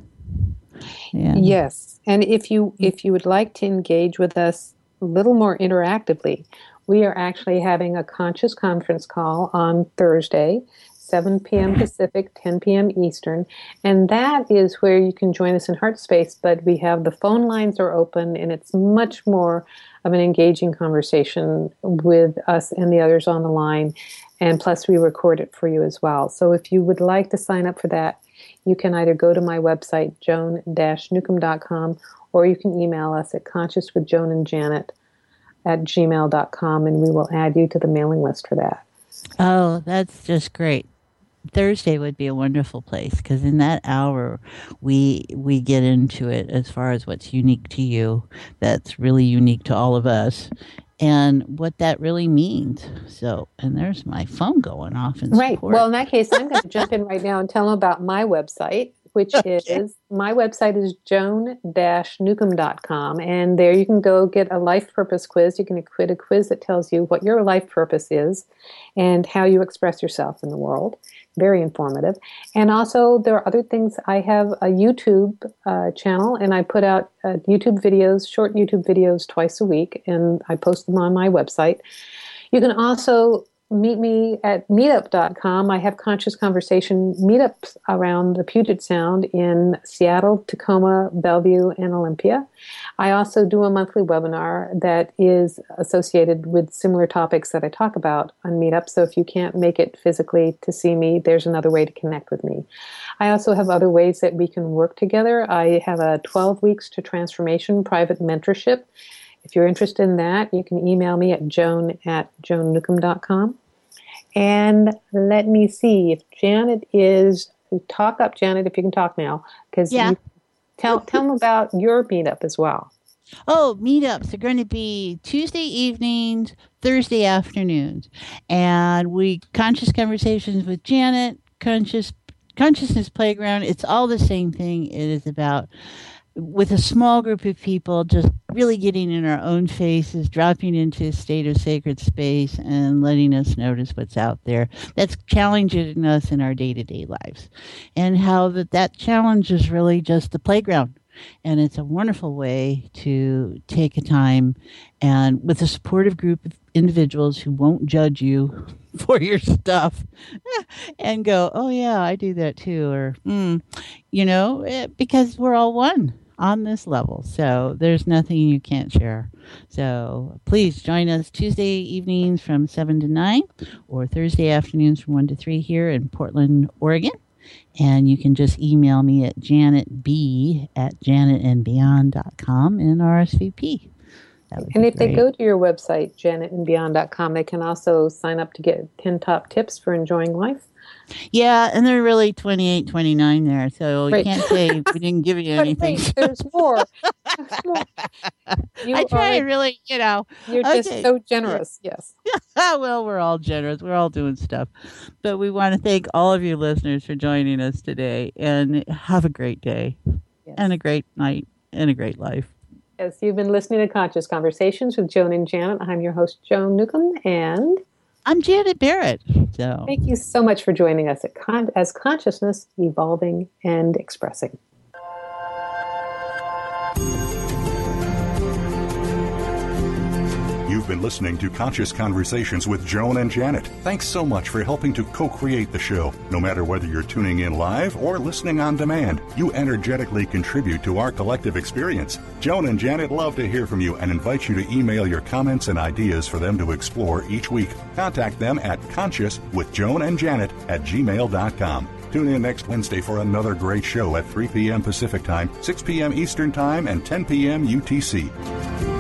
Yeah. Yes, and if you if you would like to engage with us a little more interactively, we are actually having a conscious conference call on Thursday, seven p.m. Pacific, ten p.m. Eastern. And that is where you can join us in Heart Space, but we have the phone lines are open, and it's much more of an engaging conversation with us and the others on the line. And plus, we record it for you as well. So if you would like to sign up for that, you can either go to my website, joan dash newcomb dot com, or you can email us at conscious with joan and janet at gmail dot com, and we will add you to the mailing list for that. Oh, that's just great. Thursday would be a wonderful place, because in that hour we we get into it as far as what's unique to you, that's really unique to all of us, and what that really means. So, and there's my phone going off in right. support. Well, in that case, I'm going to jump in right now and tell them about my website, which okay. is, my website is joan dash newcomb dot com, and there you can go get a life purpose quiz. You can create a quiz that tells you what your life purpose is and how you express yourself in the world. Very informative. And also, there are other things. I have a YouTube uh, channel, and I put out uh, YouTube videos, short YouTube videos twice a week, and I post them on my website. You can also meet me at meetup dot com. I have conscious conversation meetups around the Puget Sound in Seattle, Tacoma, Bellevue, and Olympia. I also do a monthly webinar that is associated with similar topics that I talk about on Meetup. So if you can't make it physically to see me, there's another way to connect with me. I also have other ways that we can work together. I have a twelve weeks to transformation private mentorship. If you're interested in that, you can email me at joan at joan newcomb dot com. And let me see if Janet is, talk up, Janet, if you can talk now, because yeah. tell tell them about your meetup as well. Oh, meetups are going to be Tuesday evenings, Thursday afternoons, and we conscious conversations with Janet, conscious consciousness playground. It's all the same thing. It is about, with a small group of people, just really getting in our own faces, dropping into a state of sacred space and letting us notice what's out there that's challenging us in our day-to-day lives, and how that that challenge is really just the playground. And it's a wonderful way to take a time and with a supportive group of individuals who won't judge you for your stuff and go, oh yeah, I do that too. Or, mm, you know, it, because we're all one on this level. So there's nothing you can't share. So please join us Tuesday evenings from seven to nine or Thursday afternoons from one to three here in Portland, Oregon. And you can just email me at janetb at janet and beyond dot com and R S V P. And if great. They go to your website, janet and beyond dot com, they can also sign up to get ten top tips for enjoying life. Yeah, and they're really twenty-eight, twenty-nine there, so right. You can't say we didn't give you anything. Wait, there's more. There's more. You I try are, really, you know. You're okay. Just so generous, yes. Well, we're all generous. We're all doing stuff. But we want to thank all of you listeners for joining us today, and have a great day, yes. and a great night, and a great life. Yes, you've been listening to Conscious Conversations with Joan and Janet. I'm your host, Joan Newcomb, and I'm Janet Barrett. So thank you so much for joining us at Con- as Consciousness Evolving and Expressing. You've been listening to Conscious Conversations with Joan and Janet. Thanks so much for helping to co-create the show. No matter whether you're tuning in live or listening on demand, you energetically contribute to our collective experience. Joan and Janet love to hear from you and invite you to email your comments and ideas for them to explore each week. Contact them at conscious with joan and janet at gmail dot com. Tune in next Wednesday for another great show at three p.m. Pacific Time, six p.m. Eastern Time, and ten p.m. U T C.